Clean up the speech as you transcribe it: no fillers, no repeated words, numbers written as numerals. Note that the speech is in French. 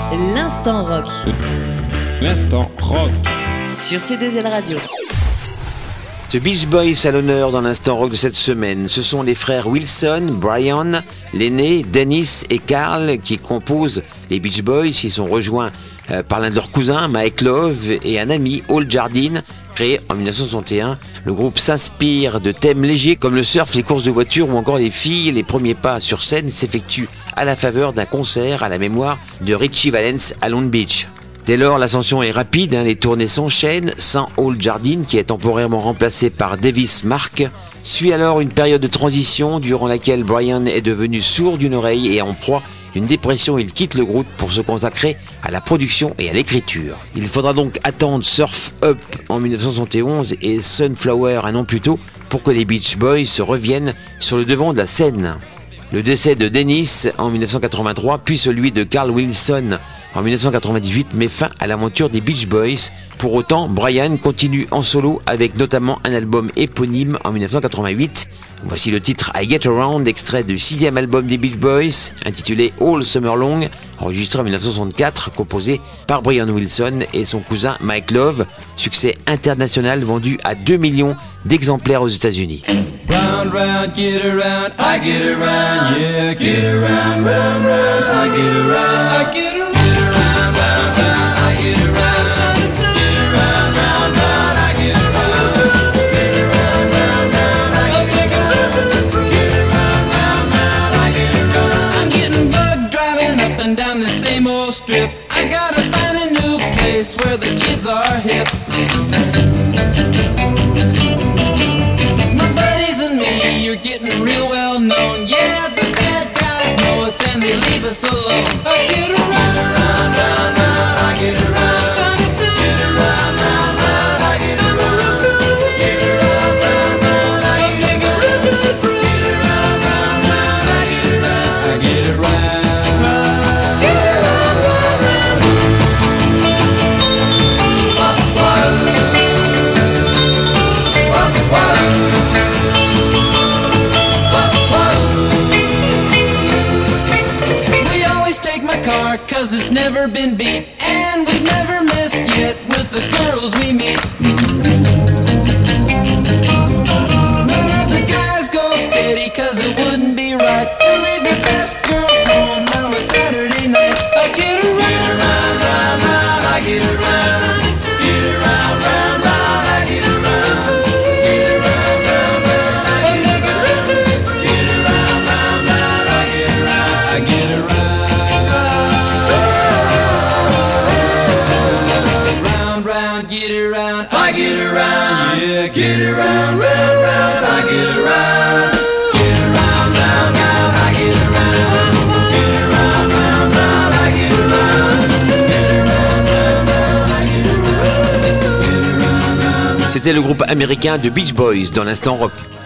L'instant rock. L'instant rock. Sur C2L Radio. The Beach Boys à l'honneur dans l'instant rock de cette semaine. Ce sont les frères Wilson, Brian, l'aîné, Dennis et Carl qui composent les Beach Boys. Ils sont rejoints par l'un de leurs cousins, Mike Love, et un ami, Al Jardine. Créé en 1961, le groupe s'inspire de thèmes légers comme le surf, les courses de voiture ou encore les filles. Les premiers pas sur scène s'effectuent à la faveur d'un concert à la mémoire de Richie Valens à Long Beach. Dès lors, l'ascension est rapide, les tournées s'enchaînent, sans Al Jardine qui est temporairement remplacé par Davis Mark. Suit alors une période de transition durant laquelle Brian est devenu sourd d'une oreille et en proie à une dépression. Il quitte le groupe pour se consacrer à la production et à l'écriture. Il faudra donc attendre Surf Up en 1971 et Sunflower un an plus tôt pour que les Beach Boys se reviennent sur le devant de la scène. Le décès de Dennis en 1983 puis celui de Carl Wilson en 1998 met fin à l'aventure des Beach Boys. Pour autant, Brian continue en solo avec notamment un album éponyme en 1988. Voici le titre I Get Around, extrait du 6e album des Beach Boys, intitulé All Summer Long, enregistré en 1964, composé par Brian Wilson et son cousin Mike Love. Succès international vendu à 2 millions d'exemplaires aux États-Unis. Round, round, get around, I get around, yeah, get around, round, round, I get around, I get around, round, round, I get around, get around, round, round, I get around, get around, round, round, I get around, get around, round, round, I get around. I'm getting bugged driving up and down the same old strip. I gotta find a new place where the kids are hip. You're getting real well known. Yeah, the bad guys know us and they leave us alone. I get around, round, round, round, I get around. Get around, round, round, I get around. Get around, round, round, I get around. Get around, round, round, I get around. I get around. Get around, round, round. Cause it's never been beat, and we've never missed yet with the girls we meet. None of the guys go steady, cause it wouldn't be right to leave your best girl home on a Saturday night. I get around, round, round, round, I get around. Get around, round, round, I get around. Get around, round, round, I get around. Get around, round, round, I get around. I get around. Get around, I get around, yeah, get around, round, round, I get around. Get around, round, round, I get around. Get around, round, round, I get around. Get around, round, round, I get around. Get around, round, round. C'était le groupe américain The Beach Boys dans l'instant rock.